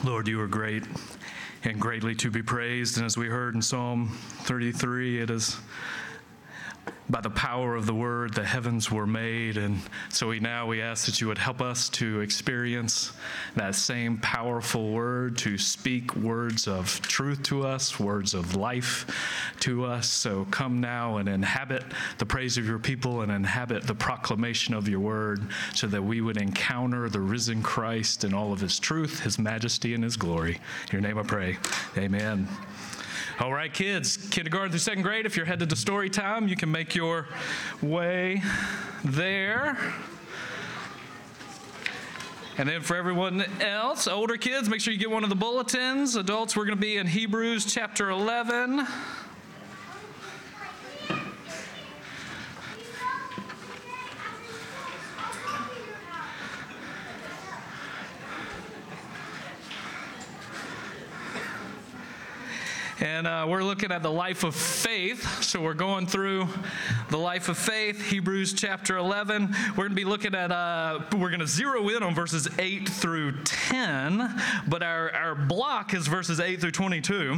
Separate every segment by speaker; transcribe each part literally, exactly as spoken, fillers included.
Speaker 1: Lord, you are great and greatly to be praised. And as we heard in Psalm thirty-three, it is by the power of the word the heavens were made. And so we now we ask that you would help us to experience that same powerful word, to speak words of truth to us, words of life to us. So come now and inhabit the praise of your people and inhabit the proclamation of your word, so that we would encounter the risen Christ in all of his truth, his majesty, and his glory. In your name I pray. Amen. All right, kids, kindergarten through second grade, if you're headed to story time, you can make your way there. And then for everyone else, older kids, make sure you get one of the bulletins. Adults, we're going to be in Hebrews chapter eleven. And uh, we're looking at the life of faith. So we're going through the life of faith, Hebrews chapter eleven. We're going to be looking at, uh, we're going to zero in on verses eight through ten, but our, our block is verses eight through twenty-two.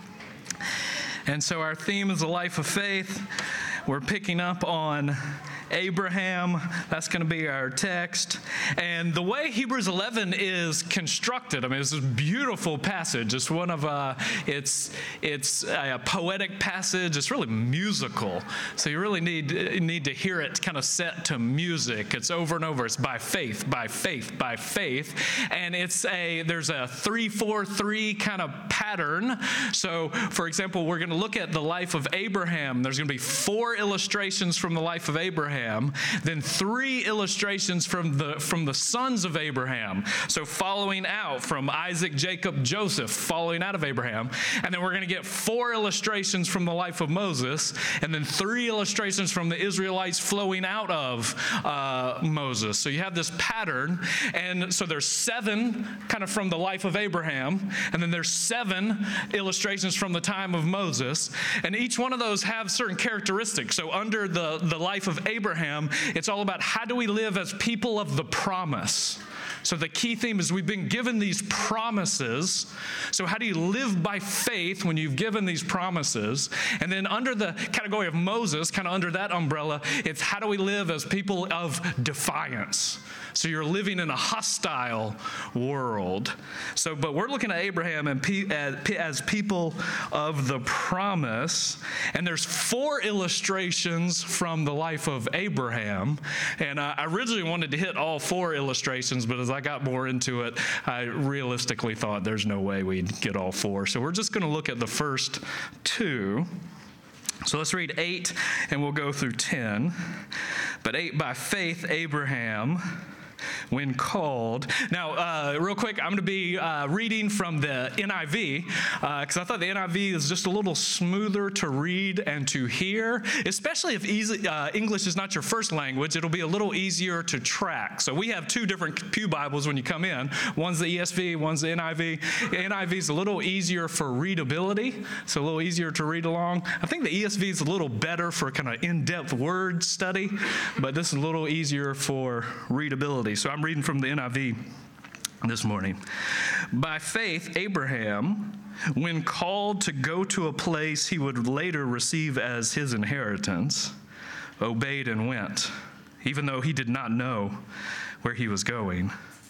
Speaker 1: And so our theme is the life of faith. We're picking up on Abraham. That's going to be our text. And the way Hebrews eleven is constructed, I mean, it's a beautiful passage. It's one of, uh, it's it's a poetic passage. It's really musical. So you really need, need to hear it kind of set to music. It's over and over. It's by faith, by faith, by faith. And it's a, there's a three, four, three kind of pattern. So, for example, we're going to look at the life of Abraham. There's going to be four illustrations from the life of Abraham, then three illustrations from the from the sons of Abraham. So following out from Isaac, Jacob, Joseph, following out of Abraham. And then we're going to get four illustrations from the life of Moses, and then three illustrations from the Israelites flowing out of uh, Moses. So you have this pattern, and so there's seven kind of from the life of Abraham, and then there's seven illustrations from the time of Moses, and each one of those have certain characteristics. So under the, the life of Abraham, it's all about how do we live as people of the promise. So the key theme is we've been given these promises. So how do you live by faith when you've given these promises? And then under the category of Moses, kind of under that umbrella, it's how do we live as people of defiance? So you're living in a hostile world. So, but we're looking at Abraham and pe- as people of the promise. And there's four illustrations from the life of Abraham. And uh, I originally wanted to hit all four illustrations, but as I got more into it, I realistically thought there's no way we'd get all four. So we're just going to look at the first two. So let's read eight, and we'll go through ten. But eight, by faith, Abraham, when called. Now, uh, real quick, I'm going to be uh, reading from the N I V, because uh, I thought the N I V is just a little smoother to read and to hear, especially if easy, uh, English is not your first language. It'll be a little easier to track. So we have two different Pew Bibles when you come in. One's the E S V, one's the N I V. The N I V is a little easier for readability, so a little easier to read along. I think the E S V is a little better for kind of in-depth word study, but this is a little easier for readability. So I'm reading from the N I V this morning. By faith, Abraham, when called to go to a place he would later receive as his inheritance, obeyed and went, even though he did not know where he was going.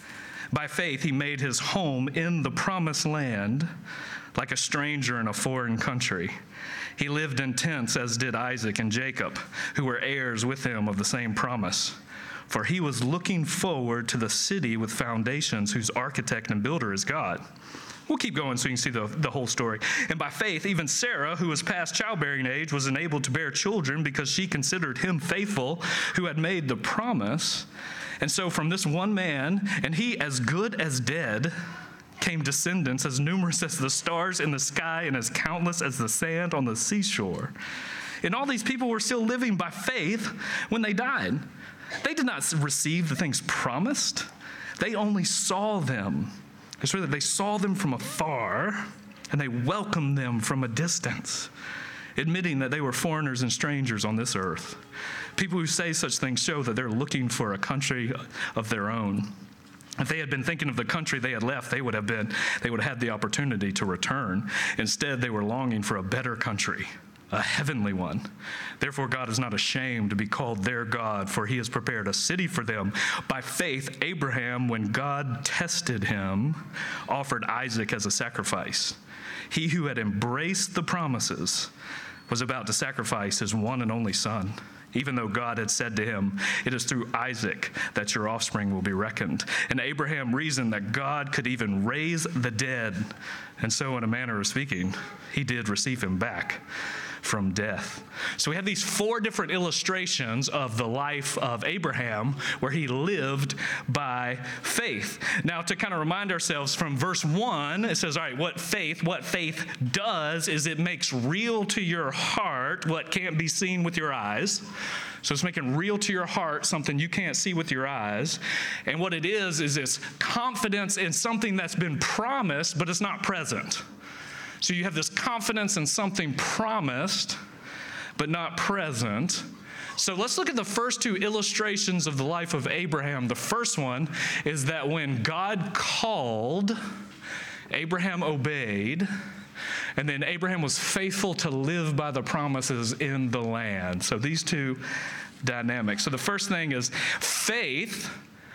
Speaker 1: By faith, he made his home in the promised land, like a stranger in a foreign country. He lived in tents, as did Isaac and Jacob, who were heirs with him of the same promise. For he was looking forward to the city with foundations, whose architect and builder is God. We'll keep going so you can see the, the whole story. And by faith, even Sarah, who was past childbearing age, was enabled to bear children because she considered him faithful who had made the promise. And so from this one man, and he as good as dead, came descendants as numerous as the stars in the sky and as countless as the sand on the seashore. And all these people were still living by faith when they died. They did not receive the things promised. They only saw them. It's really they saw them from afar, and they welcomed them from a distance, admitting that they were foreigners and strangers on this earth. People who say such things show that they're looking for a country of their own. If they had been thinking of the country they had left, they would have been, they would have had the opportunity to return. Instead, they were longing for a better country, a heavenly one. Therefore, God is not ashamed to be called their God, for he has prepared a city for them. By faith, Abraham, when God tested him, offered Isaac as a sacrifice. He who had embraced the promises was about to sacrifice his one and only son, even though God had said to him, "It is through Isaac that your offspring will be reckoned." And Abraham reasoned that God could even raise the dead. And so, in a manner of speaking, he did receive him back from death. So we have these four different illustrations of the life of Abraham where he lived by faith. Now, to kind of remind ourselves from verse one, it says, all right, what faith, what faith does is it makes real to your heart what can't be seen with your eyes. So it's making real to your heart something you can't see with your eyes. And what it is, is it's confidence in something that's been promised, but it's not present. So you have this confidence in something promised, but not present. So let's look at the first two illustrations of the life of Abraham. The first one is that when God called, Abraham obeyed, and then Abraham was faithful to live by the promises in the land. So these two dynamics. So the first thing is faith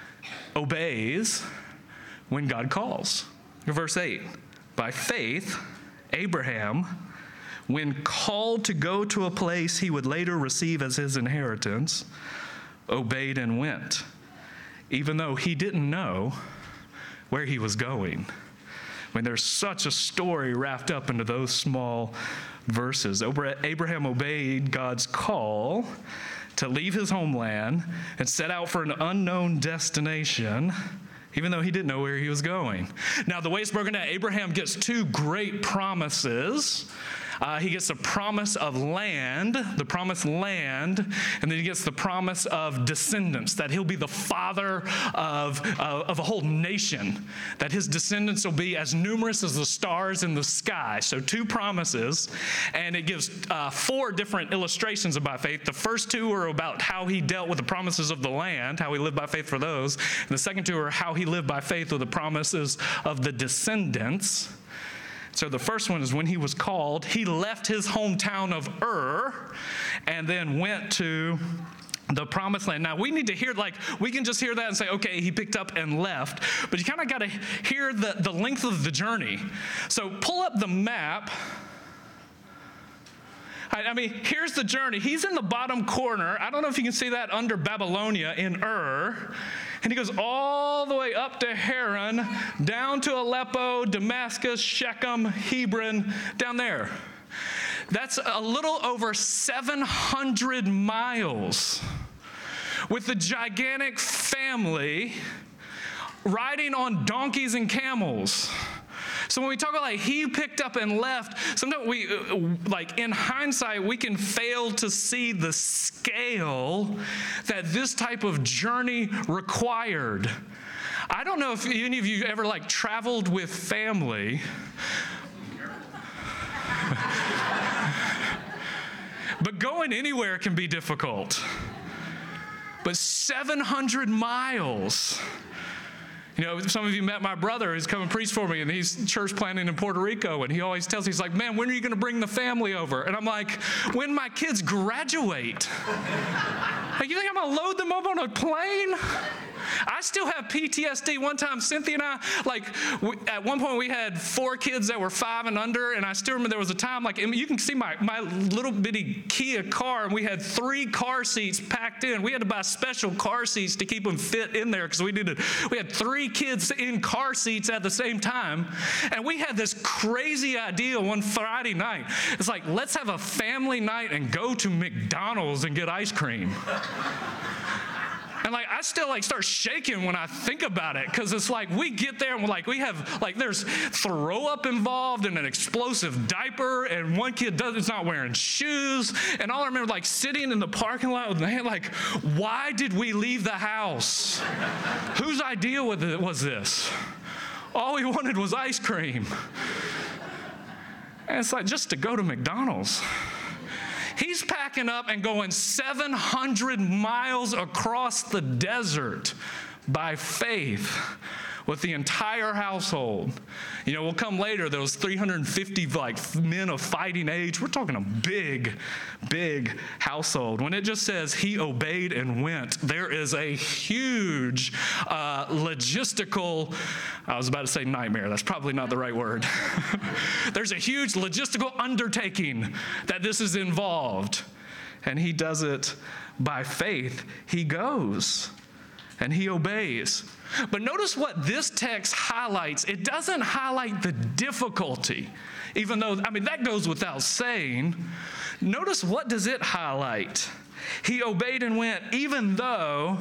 Speaker 1: obeys when God calls. Verse eight, by faith, Abraham, when called to go to a place he would later receive as his inheritance, obeyed and went, even though he didn't know where he was going. I mean, there's such a story wrapped up into those small verses. Abraham obeyed God's call to leave his homeland and set out for an unknown destination, even though he didn't know where he was going. Now, the way it's broken down, Abraham gets two great promises. Uh, he gets the promise of land, the promised land, and then he gets the promise of descendants, that he'll be the father of, uh, of a whole nation, that his descendants will be as numerous as the stars in the sky. So two promises, and it gives uh, four different illustrations of by faith. The first two are about how he dealt with the promises of the land, how he lived by faith for those. And the second two are how he lived by faith with the promises of the descendants. So the first one is when he was called, he left his hometown of Ur and then went to the promised land. Now, we need to hear, like, we can just hear that and say, okay, he picked up and left. But you kind of got to hear the, the length of the journey. So pull up the map. I, I mean, here's the journey. He's in the bottom corner. I don't know if you can see that under Babylonia in Ur. And he goes all the way up to Haran, down to Aleppo, Damascus, Shechem, Hebron, down there. That's a little over seven hundred miles with a gigantic family riding on donkeys and camels. So when we talk about like he picked up and left, sometimes we, like in hindsight, we can fail to see the scale that this type of journey required. I don't know if any of you ever like traveled with family. But going anywhere can be difficult. But seven hundred miles. You know, some of you met my brother who's come and preach for me, and he's church planting in Puerto Rico, and he always tells me, he's like, man, when are you going to bring the family over? And I'm like, when my kids graduate. Like, you think I'm going to load them up on a plane? I still have P T S D. One time, Cynthia and I, like, we, at one point we had four kids that were five and under, and I still remember there was a time, like, you can see my, my little bitty Kia car, and we had three car seats packed in. We had to buy special car seats to keep them fit in there because we needed, we had three kids in car seats at the same time, and we had this crazy idea one Friday night. It's like, let's have a family night and go to McDonald's and get ice cream. And like, I still like start shaking when I think about it, because it's like we get there and we're like, we have like, there's throw up involved and an explosive diaper, and one kid does, is not wearing shoes. And all I remember like sitting in the parking lot with my hand like, why did we leave the house? Whose idea was this? All we wanted was ice cream. And it's like, just to go to McDonald's. He's packing up and going seven hundred miles across the desert by faith with the entire household. You know, we'll come later, those three hundred fifty like men of fighting age. We're talking a big, big household. When it just says he obeyed and went, there is a huge uh, logistical, I was about to say nightmare. That's probably not the right word. There's a huge logistical undertaking that this is involved. And he does it by faith. He goes and he obeys. But notice what this text highlights. It doesn't highlight the difficulty, even though, I mean, that goes without saying. Notice what does it highlight? He obeyed and went, even though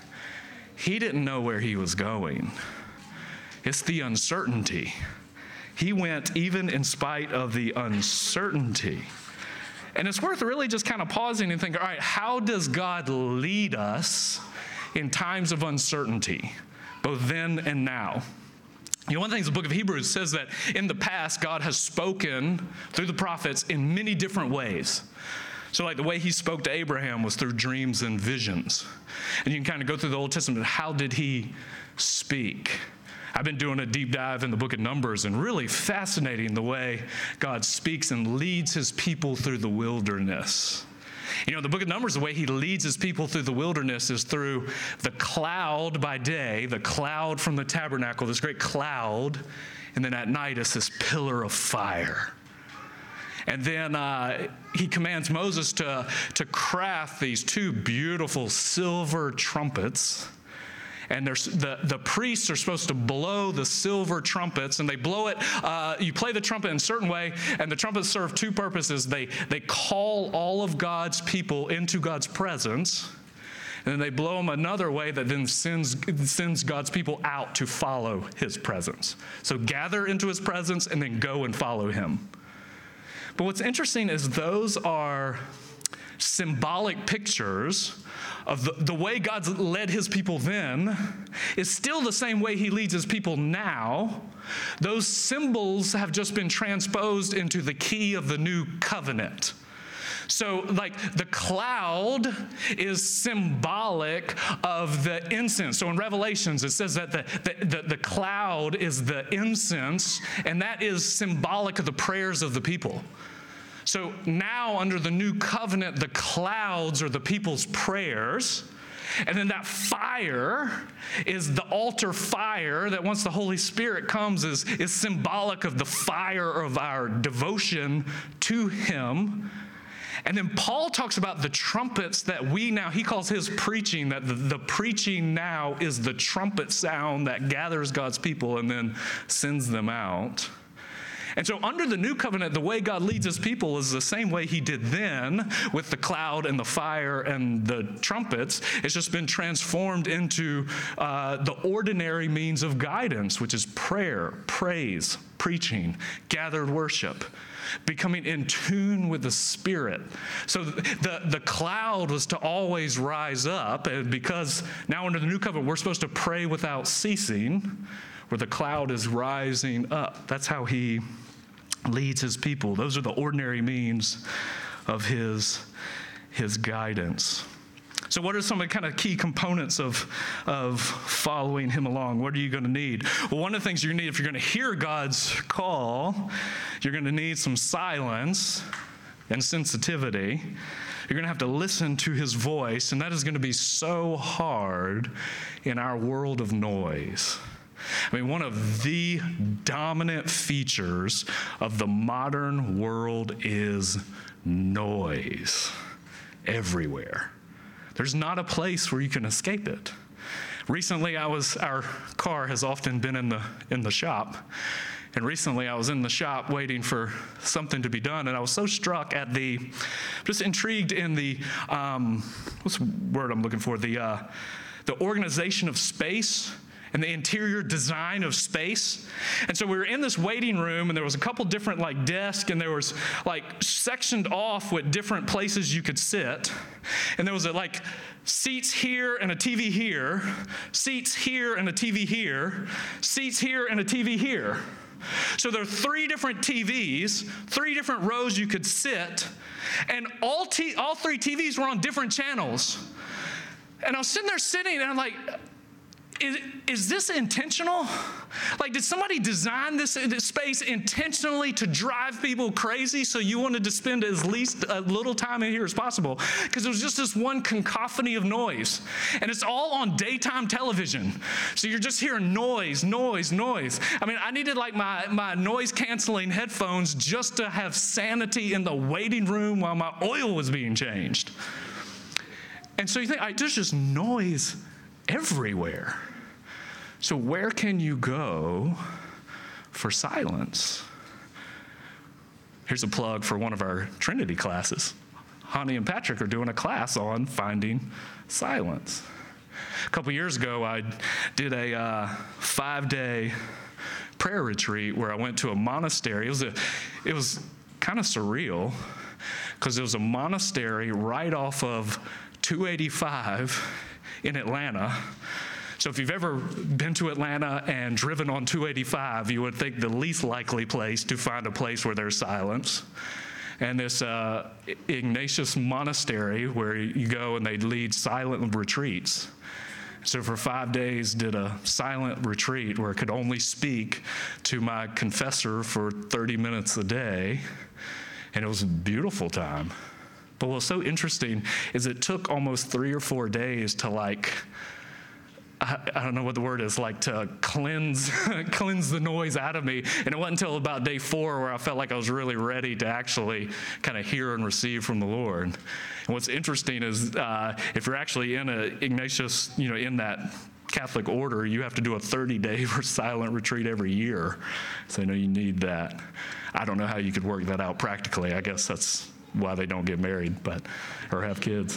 Speaker 1: he didn't know where he was going. It's the uncertainty. He went even in spite of the uncertainty. And it's worth really just kind of pausing and thinking, all right, how does God lead us in times of uncertainty, both then and now? You know, one of the things the book of Hebrews says that in the past, God has spoken through the prophets in many different ways. So like the way he spoke to Abraham was through dreams and visions. And you can kind of go through the Old Testament. How did he speak? I've been doing a deep dive in the book of Numbers, and really fascinating the way God speaks and leads his people through the wilderness. You know, the book of Numbers, the way he leads his people through the wilderness is through the cloud by day, the cloud from the tabernacle, this great cloud, and then at night it's this pillar of fire. And then uh, he commands Moses to, to craft these two beautiful silver trumpets. And there's the, the priests are supposed to blow the silver trumpets, and they blow it, uh, you play the trumpet in a certain way, and the trumpets serve two purposes. They, they call all of God's people into God's presence, and then they blow them another way that then sends, sends God's people out to follow his presence. So gather into his presence and then go and follow him. But what's interesting is those are symbolic pictures of the, the way God's led his people then is still the same way he leads his people now. Those symbols have just been transposed into the key of the new covenant. So like the cloud is symbolic of the incense. So in Revelations, it says that the, the, the, the cloud is the incense, and that is symbolic of the prayers of the people. So now under the new covenant, the clouds are the people's prayers. And then that fire is the altar fire that once the Holy Spirit comes is, is symbolic of the fire of our devotion to him. And then Paul talks about the trumpets that we now, he calls his preaching, that the, the preaching now is the trumpet sound that gathers God's people and then sends them out. And so under the new covenant, the way God leads his people is the same way he did then with the cloud and the fire and the trumpets. It's just been transformed into uh, the ordinary means of guidance, which is prayer, praise, preaching, gathered worship, becoming in tune with the Spirit. So the, the cloud was to always rise up, and because now under the new covenant, we're supposed to pray without ceasing, where the cloud is rising up. That's how he leads his people. Those are the ordinary means of his, his guidance. So what are some of the kind of key components of, of following him along? What are you going to need? Well, one of the things you need if you're going to hear God's call, you're going to need some silence and sensitivity. You're going to have to listen to his voice, and that is going to be so hard in our world of noise. I mean, one of the dominant features of the modern world is noise everywhere. There's not a place where you can escape it. Recently, I was, our car has often been in the in the shop, and recently I was in the shop waiting for something to be done, and I was so struck at the, just intrigued in the, um, what's the word I'm looking for, the uh, the organization of space and the interior design of space. And so we were in this waiting room, and there was a couple different like desks, and there was like sectioned off with different places you could sit. And there was a, like seats here and a T V here, seats here and a T V here, seats here and a T V here. So there are three different T Vs, three different rows you could sit, and all t- all three T Vs were on different channels. And I was sitting there sitting, and I'm like, is, is this intentional? Like, did somebody design this, this space intentionally to drive people crazy so you wanted to spend as least a little time in here as possible? Because it was just this one cacophony of noise. And it's all on daytime television. So you're just hearing noise, noise, noise. I mean, I needed like my, my noise-canceling headphones just to have sanity in the waiting room while my oil was being changed. And so you think, right, there's just noise everywhere. So where can you go for silence? Here's a plug for one of our Trinity classes. Honey and Patrick are doing a class on finding silence. A couple years ago, I did a uh, five-day prayer retreat where I went to a monastery. It was a, it was kind of surreal because it was a monastery right off of two eighty-five in Atlanta. So if you've ever been to Atlanta and driven on two eighty-five, you would think the least likely place to find a place where there's silence. And this uh, Ignatius monastery where you go and they lead silent retreats. So for five days did a silent retreat where I could only speak to my confessor for thirty minutes a day. And it was a beautiful time. But what's so interesting is it took almost three or four days to like, I, I don't know what the word is, like to cleanse cleanse the noise out of me. And it wasn't until about day four where I felt like I was really ready to actually kind of hear and receive from the Lord. And what's interesting is uh, if you're actually in a Ignatius, you know, in that Catholic order, you have to do a thirty-day silent retreat every year. So I know you need that. I don't know how you could work that out practically. I guess that's why they don't get married, but or have kids.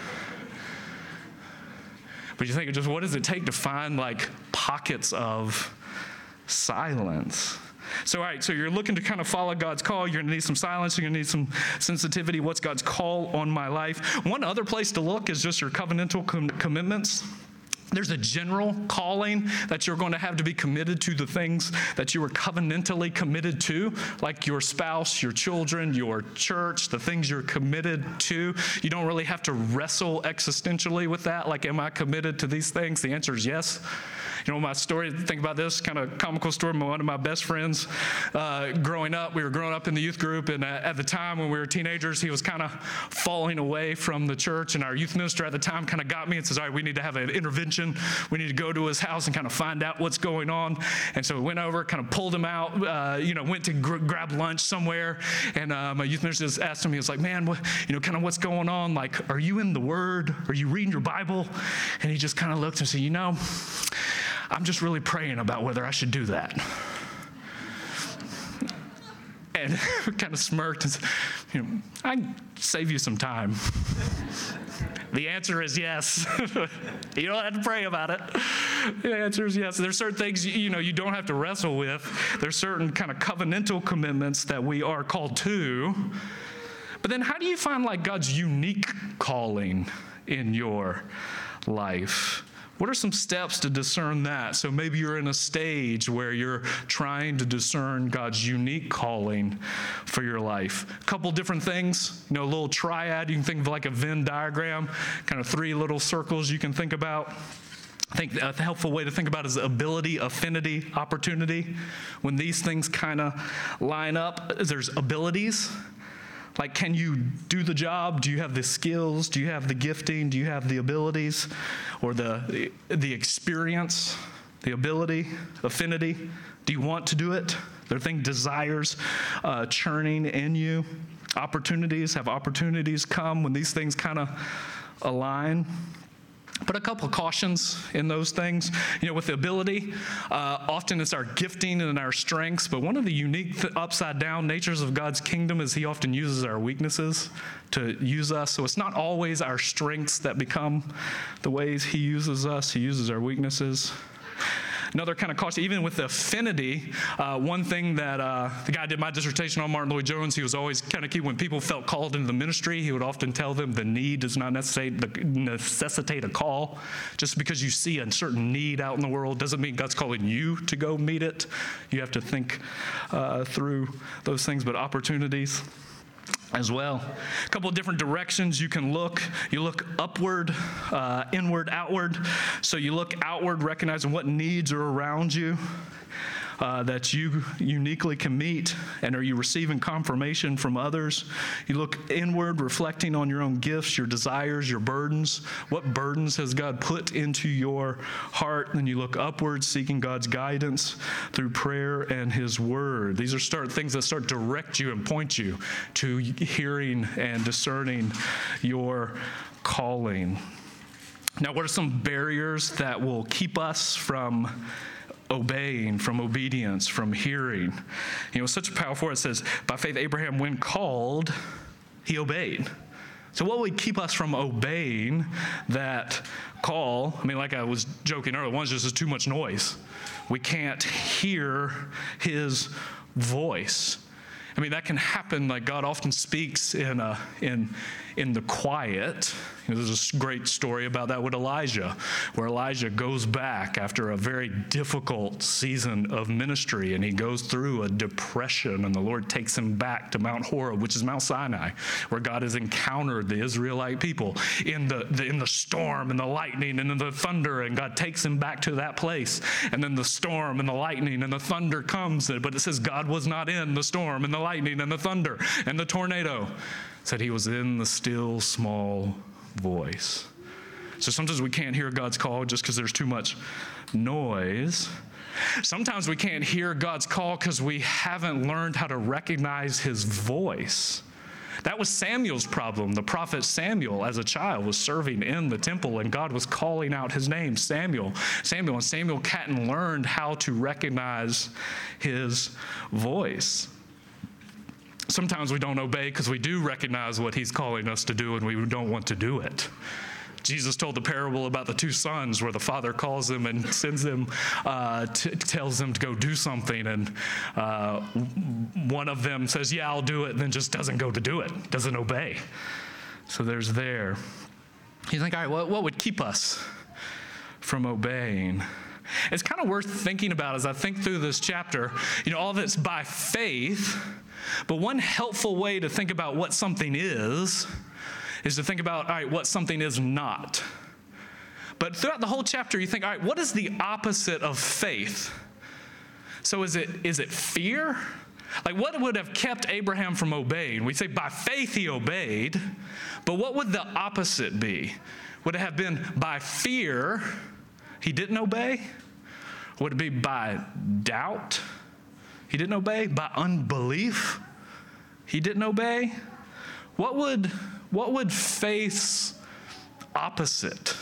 Speaker 1: But you think, just what does it take to find like pockets of silence? So, all right, so you're looking to kind of follow God's call. You're going to need some silence. You're going to need some sensitivity. What's God's call on my life? One other place to look is just your covenantal com- commitments. There's a general calling that you're going to have to be committed to the things that you were covenantally committed to, like your spouse, your children, your church, the things you're committed to. You don't really have to wrestle existentially with that, like, am I committed to these things? The answer is yes. You know, my story, think about this, kind of comical story. One of my best friends uh, growing up, we were growing up in the youth group, and uh, at the time when we were teenagers, he was kind of falling away from the church, and our youth minister at the time kind of got me and says, all right, we need to have an intervention. We need to go to his house and kind of find out what's going on. And so we went over, kind of pulled him out, uh, you know, went to gr- grab lunch somewhere, and uh, my youth minister just asked him, he was like, man, what, you know, kind of what's going on? Like, are you in the Word? Are you reading your Bible? And he just kind of looked and said, you know, I'm just really praying about whether I should do that. And kind of smirked and said, you know, I can save you some time. The answer is yes. You don't have to pray about it. The answer is yes. There's certain things, you know, you don't have to wrestle with. There's certain kind of covenantal commitments that we are called to. But then how do you find like God's unique calling in your life? What are some steps to discern that? So maybe you're in a stage where you're trying to discern God's unique calling for your life. A couple different things, you know, a little triad. You can think of like a Venn diagram, kind of three little circles you can think about. I think a helpful way to think about it is ability, affinity, opportunity. When these things kind of line up, there's abilities. Like, can you do the job? Do you have the skills? Do you have the gifting? Do you have the abilities or the the experience, the ability, affinity? Do you want to do it? There are things, desires uh, churning in you. Opportunities, have opportunities come when these things kind of align. But a couple of cautions in those things. You know, with the ability, uh, often it's our gifting and our strengths, but one of the unique th- upside-down natures of God's kingdom is he often uses our weaknesses to use us. So it's not always our strengths that become the ways he uses us. He uses our weaknesses. Another kind of caution, even with the affinity, uh, one thing that uh, the guy I did my dissertation on, Martin Lloyd-Jones, he was always kind of key when people felt called into the ministry, he would often tell them the need does not necessitate, necessitate a call. Just because you see a certain need out in the world doesn't mean God's calling you to go meet it. You have to think uh, through those things, but opportunities. as well. A couple of different directions you can look. You look upward, uh, inward, outward. So you look outward, recognizing what needs are around you uh, that you uniquely can meet, and are you receiving confirmation from others? You look inward, reflecting on your own gifts, your desires, your burdens. What burdens has God put into your heart? And then you look upward, seeking God's guidance through prayer and His Word. These are start things that start to direct you and point you to hearing and discerning your calling. Now, what are some barriers that will keep us from obeying, from obedience, from hearing? You know, such a powerful word. It says, by faith, Abraham, when called, he obeyed. So what would keep us from obeying that call? I mean, like I was joking earlier, one's just too much noise. We can't hear His voice. I mean, that can happen. Like God often speaks in a, in in the quiet. You know, there's a great story about that with Elijah, where Elijah goes back after a very difficult season of ministry, and he goes through a depression, and the Lord takes him back to Mount Horeb, which is Mount Sinai, where God has encountered the Israelite people in the, the in the storm and the lightning and in the thunder, and God takes him back to that place. And then the storm and the lightning and the thunder comes, but it says God was not in the storm and the lightning and the thunder and the tornado. It said He was in the still small voice. So sometimes we can't hear God's call just because there's too much noise. Sometimes we can't hear God's call because we haven't learned how to recognize His voice. That was Samuel's problem. The prophet Samuel, as a child, was serving in the temple, and God was calling out his name, Samuel, Samuel. And Samuel hadn't learned how to recognize His voice. Sometimes we don't obey because we do recognize what He's calling us to do, and we don't want to do it. Jesus told the parable about the two sons, where the father calls them and sends them, uh, t- tells them to go do something, and uh, one of them says, yeah, I'll do it, and then just doesn't go to do it, doesn't obey. So there's there. You think, all right, what, what would keep us from obeying? It's kind of worth thinking about as I think through this chapter. You know, all of it's by faith, but one helpful way to think about what something is is to think about, all right, what something is not. But throughout the whole chapter, you think, all right, what is the opposite of faith? So is it is it fear? Like, what would have kept Abraham from obeying? We say by faith he obeyed, but what would the opposite be? Would it have been by fear he didn't obey? Would it be by doubt he didn't obey? By unbelief he didn't obey? What would what would faith's opposite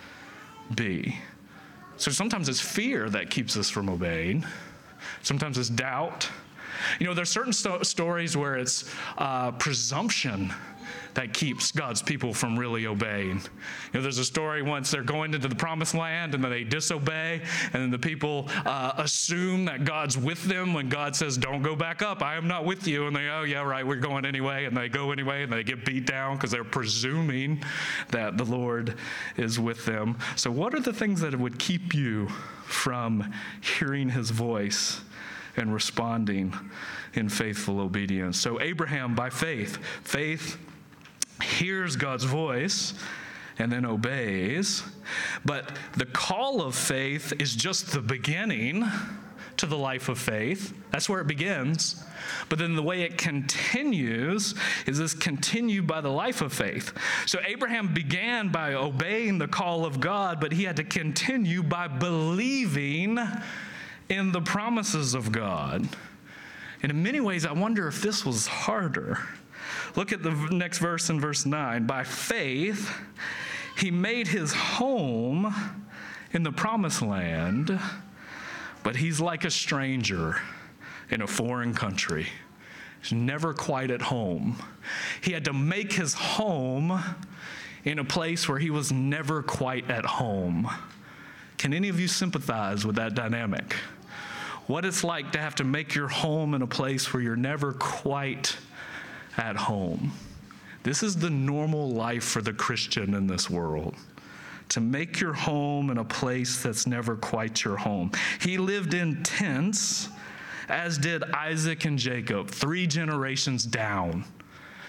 Speaker 1: be? So sometimes it's fear that keeps us from obeying. Sometimes it's doubt. You know, there's certain sto- stories where it's uh, presumption that keeps God's people from really obeying. You know, there's a story once they're going into the promised land and then they disobey, and then the people uh, assume that God's with them when God says, don't go back up, I am not with you. And they, oh yeah, right, we're going anyway. And they go anyway, and they get beat down because they're presuming that the Lord is with them. So what are the things that would keep you from hearing His voice and responding in faithful obedience? So Abraham, by faith, faith hears God's voice and then obeys. But the call of faith is just the beginning to the life of faith. That's where it begins. But then the way it continues is this continued by the life of faith. So Abraham began by obeying the call of God, but he had to continue by believing in the promises of God. And in many ways, I wonder if this was harder. Look at the next verse in verse nine. By faith, he made his home in the promised land, but he's like a stranger in a foreign country. He's never quite at home. He had to make his home in a place where he was never quite at home. Can any of you sympathize with that dynamic? What it's like to have to make your home in a place where you're never quite at home. This is the normal life for the Christian in this world. To make your home in a place that's never quite your home. He lived in tents, as did Isaac and Jacob, three generations down.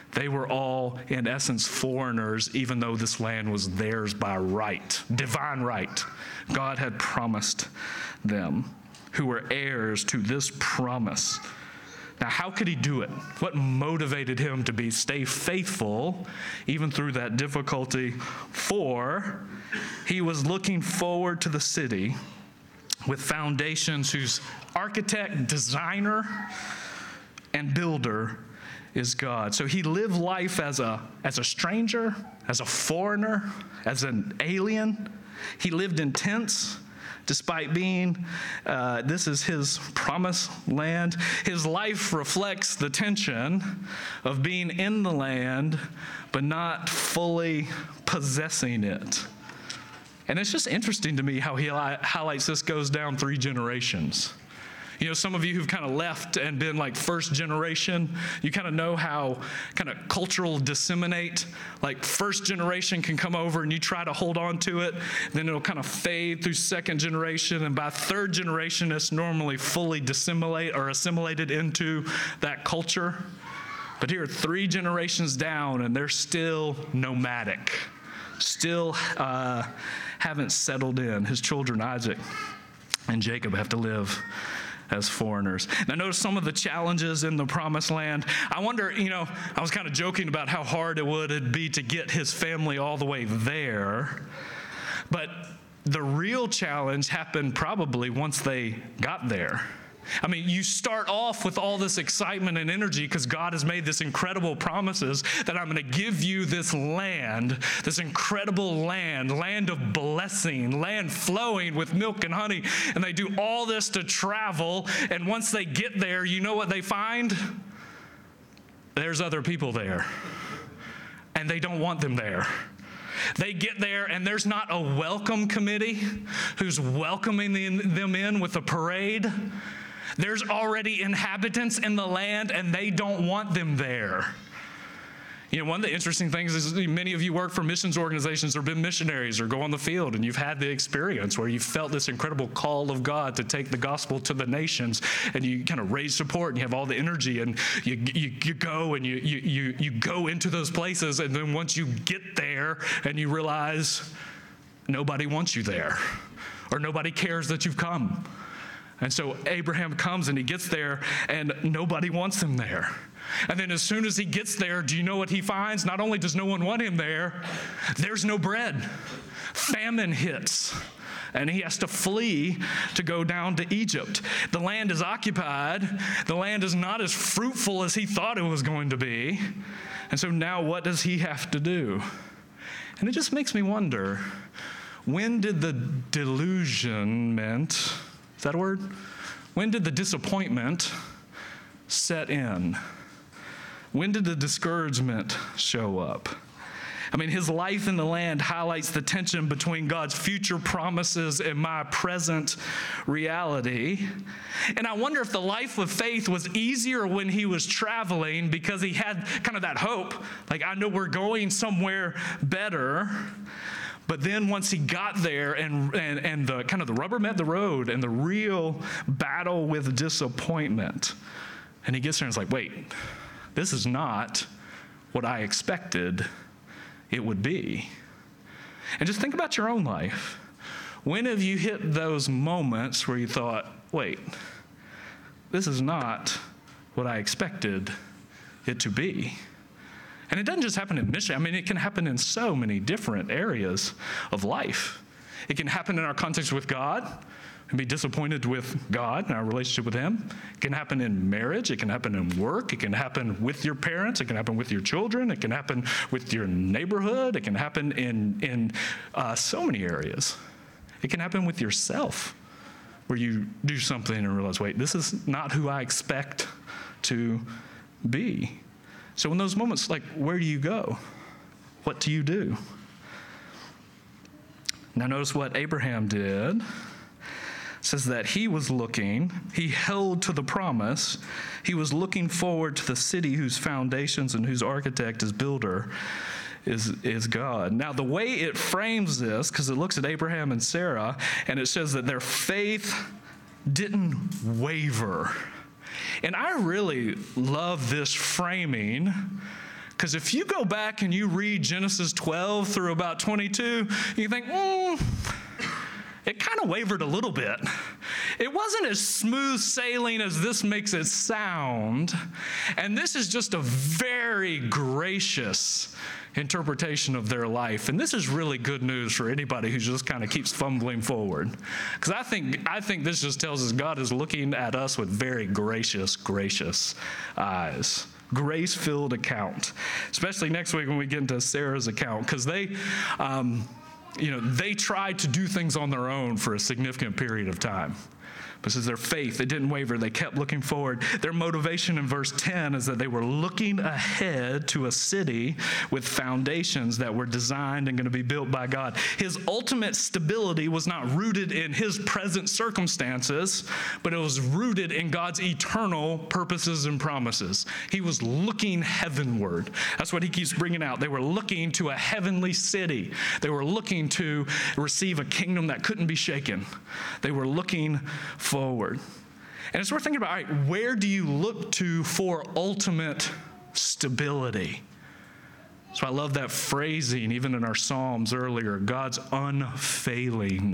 Speaker 1: They were all, in essence, foreigners, even though this land was theirs by right, divine right. God had promised them, who were heirs to this promise. Now, how could he do it? What motivated him to be stay faithful even through that difficulty? For he was looking forward to the city with foundations whose architect, designer, and builder is God. So he lived life as a, as a stranger, as a foreigner, as an alien. He lived in tents, despite being, uh, this is his promised land. His life reflects the tension of being in the land, but not fully possessing it. And it's just interesting to me how he highlights this goes down three generations. You know, some of you who've kind of left and been like first generation, you kind of know how kind of cultural disseminate, like first generation can come over and you try to hold on to it, then it'll kind of fade through second generation, and by third generation, it's normally fully dissimulate or assimilated into that culture. But here, three generations down, and they're still nomadic, still uh, haven't settled in. His children, Isaac and Jacob, have to live as foreigners. Now notice some of the challenges in the promised land. I wonder, you know, I was kind of joking about how hard it would be to get his family all the way there, but the real challenge happened probably once they got there. I mean, you start off with all this excitement and energy because God has made this incredible promises that I'm going to give you this land, this incredible land, land of blessing, land flowing with milk and honey. And they do all this to travel. And once they get there, you know what they find? There's other people there. And they don't want them there. They get there, and there's not a welcome committee who's welcoming them in with a parade. There's already inhabitants in the land, and they don't want them there. You know, one of the interesting things is many of you work for missions organizations or been missionaries or go on the field, and you've had the experience where you felt this incredible call of God to take the gospel to the nations, and you kind of raise support, and you have all the energy, and you you, you go and you, you you you go into those places, and then once you get there and you realize nobody wants you there, or nobody cares that you've come. And so Abraham comes and he gets there and nobody wants him there. And then as soon as he gets there, do you know what he finds? Not only does no one want him there, there's no bread. Famine hits. And he has to flee to go down to Egypt. The land is occupied. The land is not as fruitful as he thought it was going to be. And so now what does he have to do? And it just makes me wonder, when did the delusionment, is that a word? When did the disappointment set in? When did the discouragement show up? I mean, his life in the land highlights the tension between God's future promises and my present reality. And I wonder if the life of faith was easier when he was traveling because he had kind of that hope, like, I know we're going somewhere better. But then once he got there and, and, and the kind of the rubber met the road and the real battle with disappointment, and he gets there and it's like, wait, this is not what I expected it would be. And just think about your own life. When have you hit those moments where you thought, wait, this is not what I expected it to be? And it doesn't just happen in mission. I mean, it can happen in so many different areas of life. It can happen in our context with God and be disappointed with God and our relationship with him. It can happen in marriage. It can happen in work. It can happen with your parents. It can happen with your children. It can happen with your neighborhood. It can happen in, in uh, so many areas. It can happen with yourself, where you do something and realize, wait, this is not who I expect to be. So in those moments, like, where do you go? What do you do? Now notice what Abraham did. It says that he was looking, he held to the promise. He was looking forward to the city whose foundations and whose architect, his builder, is, is God. Now the way it frames this, because it looks at Abraham and Sarah, and it says that their faith didn't waver. And I really love this framing Because if you go back and you read Genesis twelve through about twenty-two, you think, hmm, it kind of wavered a little bit. It wasn't as smooth sailing as this makes it sound. And this is just a very gracious interpretation of their life. And this is really good news for anybody who just kind of keeps fumbling forward. Because I think I think this just tells us God is looking at us with very gracious, gracious eyes. Grace-filled account. Especially next week when we get into Sarah's account. Because they, um, you know, they tried to do things on their own for a significant period of time. This is their faith. It didn't waver. They kept looking forward. Their motivation in verse ten is that they were looking ahead to a city with foundations that were designed and going to be built by God. His ultimate stability was not rooted in his present circumstances, but it was rooted in God's eternal purposes and promises. He was looking heavenward. That's what he keeps bringing out. They were looking to a heavenly city. They were looking to receive a kingdom that couldn't be shaken. They were looking forward. And it's worth thinking about, all right, where do you look to for ultimate stability? So I love that phrasing, even in our Psalms earlier, God's unfailing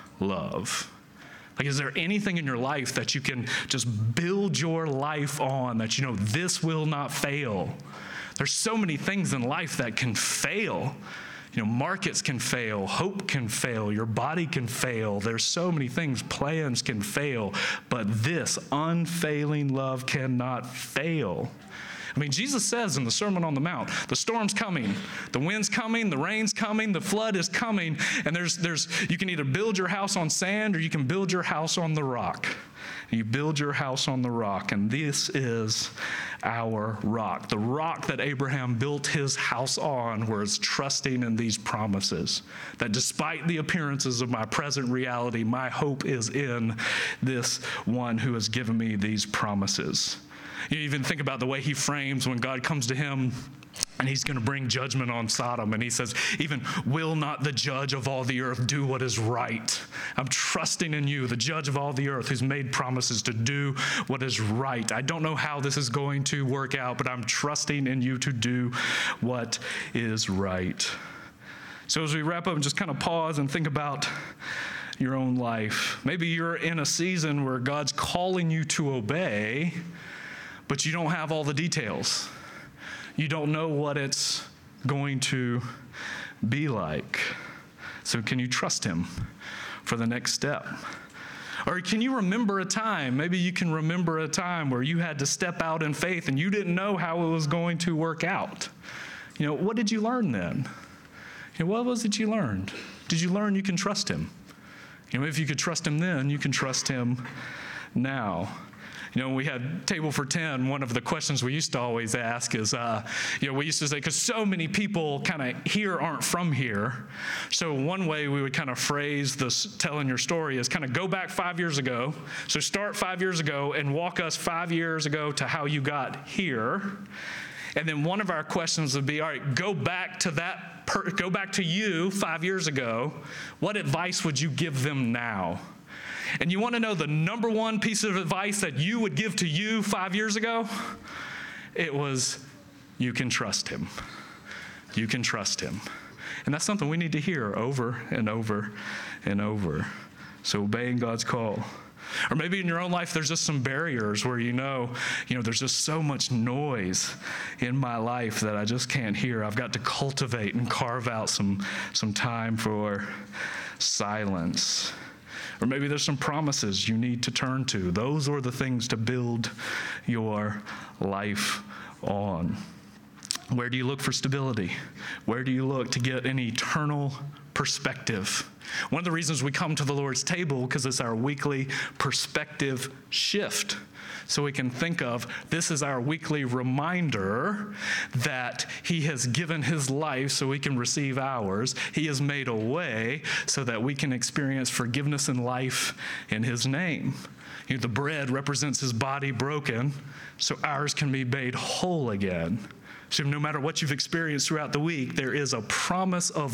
Speaker 1: love. Like, is there anything in your life that you can just build your life on that you know this will not fail? There's so many things in life that can fail. You know, markets can fail, hope can fail, your body can fail. There's so many things, plans can fail, but this unfailing love cannot fail. I mean, Jesus says in the Sermon on the Mount, the storm's coming, the wind's coming, the rain's coming, the flood is coming, and there's, there's, you can either build your house on sand or you can build your house on the rock. You build your house on the rock, and this is our rock. The rock that Abraham built his house on was trusting in these promises, that despite the appearances of my present reality, my hope is in this one who has given me these promises. You even think about the way he frames when God comes to him and he's going to bring judgment on Sodom. And he says, even will not the judge of all the earth do what is right? I'm trusting in you, the judge of all the earth, who's made promises to do what is right. I don't know how this is going to work out, but I'm trusting in you to do what is right. So as we wrap up and just kind of pause and think about your own life, maybe you're in a season where God's calling you to obey, but you don't have all the details. You don't know what it's going to be like. So can you trust him for the next step? Or can you remember a time, maybe you can remember a time where you had to step out in faith and you didn't know how it was going to work out. You know, what did you learn then? You know, what was it you learned? Did you learn you can trust him? You know, if you could trust him then, you can trust him now. You know, when we had Table for ten, one of the questions we used to always ask is, uh, you know, we used to say, because so many people kind of here aren't from here. So one way we would kind of phrase this telling your story is kind of go back five years ago. So start five years ago and walk us five years ago to how you got here. And then one of our questions would be, all right, go back to that, per- go back to you five years ago. What advice would you give them now? And you want to know the number one piece of advice that you would give to you five years ago? It was, you can trust him. You can trust him. And that's something we need to hear over and over and over. So obeying God's call. Or maybe in your own life, there's just some barriers where you know, you know, there's just so much noise in my life that I just can't hear. I've got to cultivate and carve out some, some time for silence. Or maybe there's some promises you need to turn to. Those are the things to build your life on. Where do you look for stability? Where do you look to get an eternal perspective? One of the reasons we come to the Lord's table, because it's our weekly perspective shift. So we can think of, this is our weekly reminder that he has given his life so we can receive ours. He has made a way so that we can experience forgiveness and life in his name. You know, the bread represents his body broken, so ours can be made whole again. So no matter what you've experienced throughout the week, there is a promise of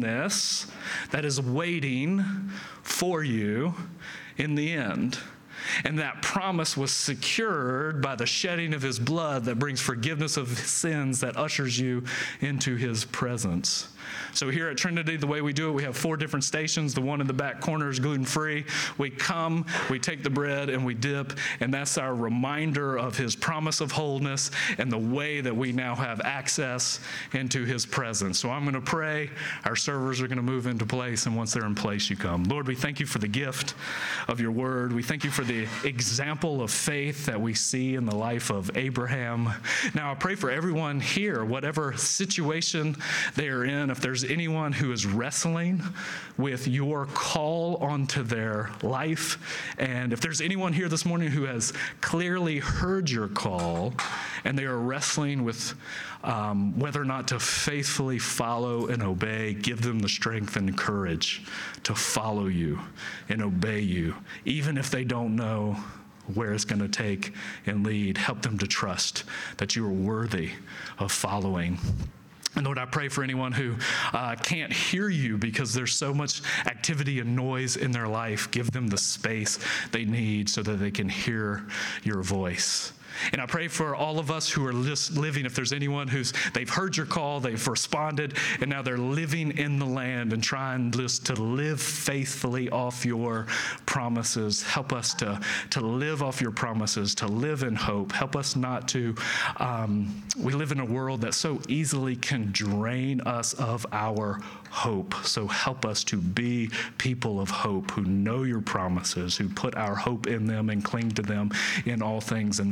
Speaker 1: wholeness that is waiting for you in the end. And that promise was secured by the shedding of his blood that brings forgiveness of sins, that ushers you into his presence. So here at Trinity, the way we do it, we have four different stations. The one in the back corner is gluten-free. We come, we take the bread, and we dip, and that's our reminder of his promise of wholeness and the way that we now have access into his presence. So I'm going to pray. Our servers are going to move into place, and once they're in place, you come. Lord, we thank you for the gift of your word. We thank you for the example of faith that we see in the life of Abraham. Now, I pray for everyone here, whatever situation they are in, if there's anyone who is wrestling with your call onto their life, and if there's anyone here this morning who has clearly heard your call and they are wrestling with um, whether or not to faithfully follow and obey, give them the strength and courage to follow you and obey you, even if they don't know where it's going to take and lead. Help them to trust that you are worthy of following. And Lord, I pray for anyone who uh, can't hear you because there's so much activity and noise in their life. Give them the space they need so that they can hear your voice. And I pray for all of us who are just living, if there's anyone who's, they've heard your call, they've responded, and now they're living in the land and trying just to live faithfully off your promises. Help us to, to live off your promises, to live in hope. Help us not to, um, we live in a world that so easily can drain us of our hope. So help us to be people of hope who know your promises, who put our hope in them and cling to them in all things. And